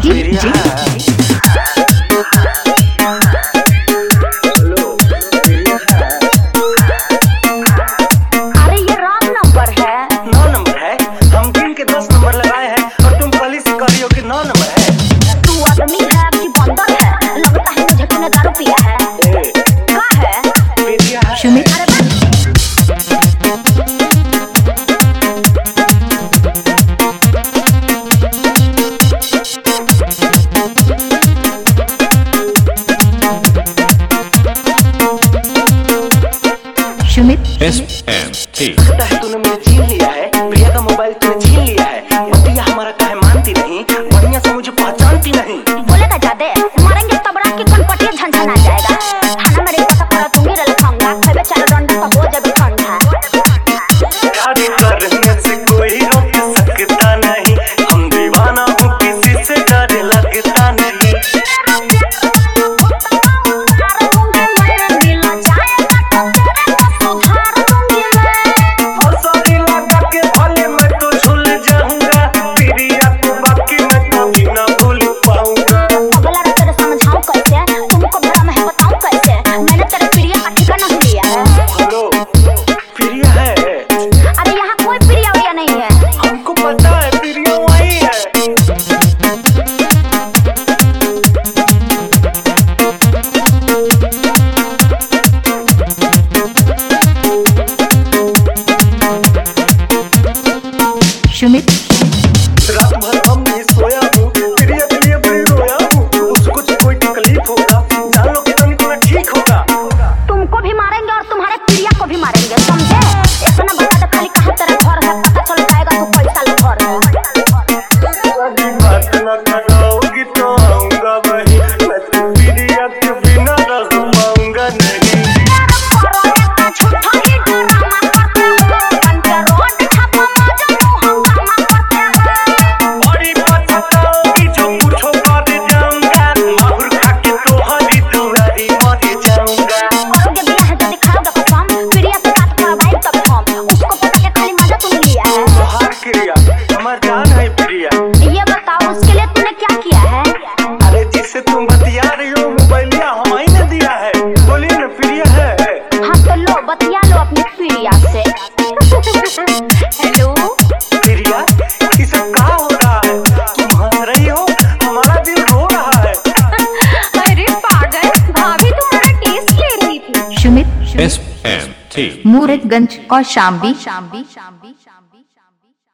DJ SMT लगता है तूने मुझे छीन लिया है, प्रिया का मोबाइल तूने छीन लिया है। बतिया हमारा काहे मानती नहीं, बढ़िया से मुझे पहचानती नहीं। बोलेगा ज्यादा मारेंगे तब रात की कनपटिया झंझन आ जाएगा। खाना मेरे पता करा दूंगी रे लखाऊंगा, खबे चार डंडा का हो जाए ठंडा। शादी करने से कोई रोक सकता नहीं, हम दीवाना हूँ किसी से डर लगता नहीं। सुमित रात भर हम नहीं सोया हूँ, प्रिया के लिए बड़ी रोया हूँ। उसको तो कोई तकलीफ होगा, जान लो कितना तुम्हें ठीक होगा। तुमको भी मारेंगे और तुम्हारे प्रिया को भी मारेंगे, समझे? इतना बता दे खाली कहाँ तेरा घर है, पता चल जाएगा तू पैसा ले घर है। कभी बात न कराओगी तो आऊंगा वही, मैं तो प्रिया के बिना रह पाऊंगा नहीं। ये बताओ उसके लिए तूने क्या किया है? अरे जिससे तुम बतिया रही हो मोबाइलिया हमारी ने दिया है, बोलिए ना प्रिया है। हाँ तो लो बतिया लो अपनी प्रिया से। हेलो प्रिया, इसे क्या हो रहा है? तुम हंस रही हो, हमारा दिल रो रहा है। अरे पागल, भाभी तुम्हारा टेस्ट ले रही थी। सुमित SMT मूरतगंज और शाम्बी।